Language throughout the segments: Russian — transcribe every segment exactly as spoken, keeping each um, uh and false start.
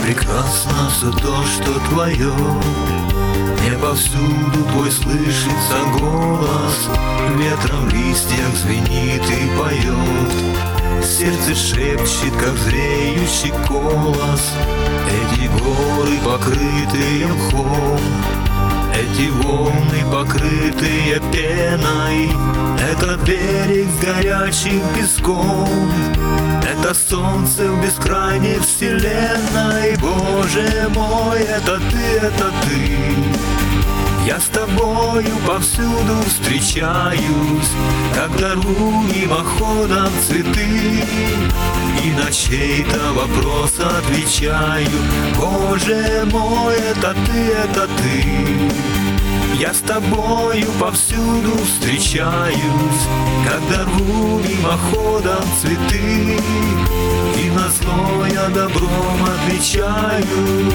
прекрасно все то, что твое. Не повсюду твой слышится голос, ветром в листьях звенит и поет. Сердце шепчет, как зреющий колос. Эти горы, покрытые мхом, эти волны, покрытые пеной, это берег с горячим песком, это солнце в бескрайней вселенной. Боже мой, это ты, это ты. Я с тобою повсюду встречаюсь, когда рву мимоходом цветы, и на чей-то вопрос отвечаю. Боже мой, это ты, это ты. Я с тобою повсюду встречаюсь, когда рву мимоходом цветы, и назло я добром отвечаю.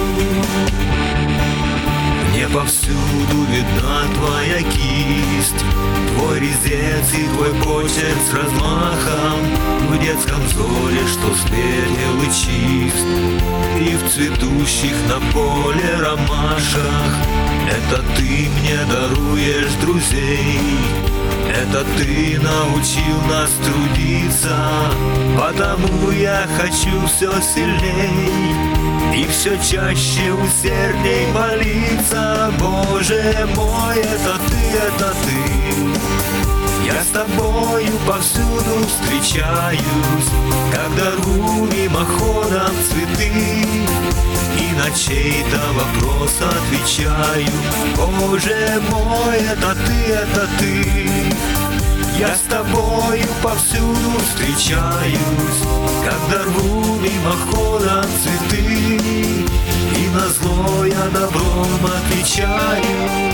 Мне повсюду видна твоя кисть, твой резец и твой почерк с размахом, в детском взоре, что светел и чист, и в цветущих на поле ромашах. Это ты мне даруешь друзей, это ты научил нас трудиться, потому я хочу все сильней и все чаще усердней молиться. Боже мой, это ты, это ты. Я с тобою повсюду встречаюсь, когда рву мимоходом цветы, и на чей-то вопрос отвечаю. Боже мой, это ты, это ты. Я с тобою повсюду встречаюсь, когда рву мимоходом цветы, и назло я добром отвечаю.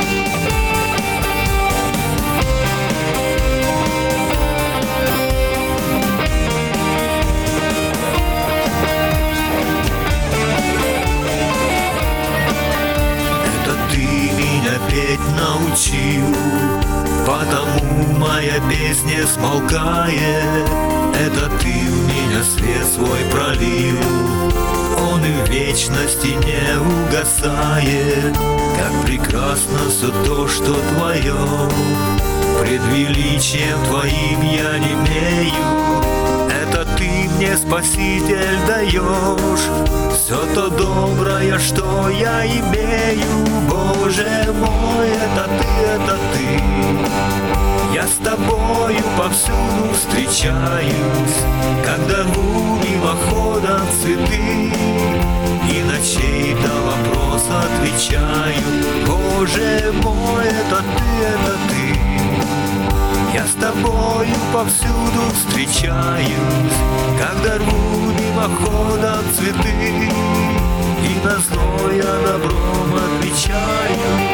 Петь научил, потому моя песня смолкает. Это ты в меня свет свой пролил, он и в вечности не угасает. Как прекрасно все то, что твое, пред величием твоим я не имею. Это ты мне, Спаситель, даешь все то доброе, что я имею. Боже мой, это ты, это ты. Я с тобою повсюду встречаюсь, когда рву мимоходом цветы, и на чей-то вопрос отвечаю. Боже мой, это ты, это ты. Я с тобою повсюду встречаюсь, когда рву мимоходом цветы, и назло я добром отвечаю.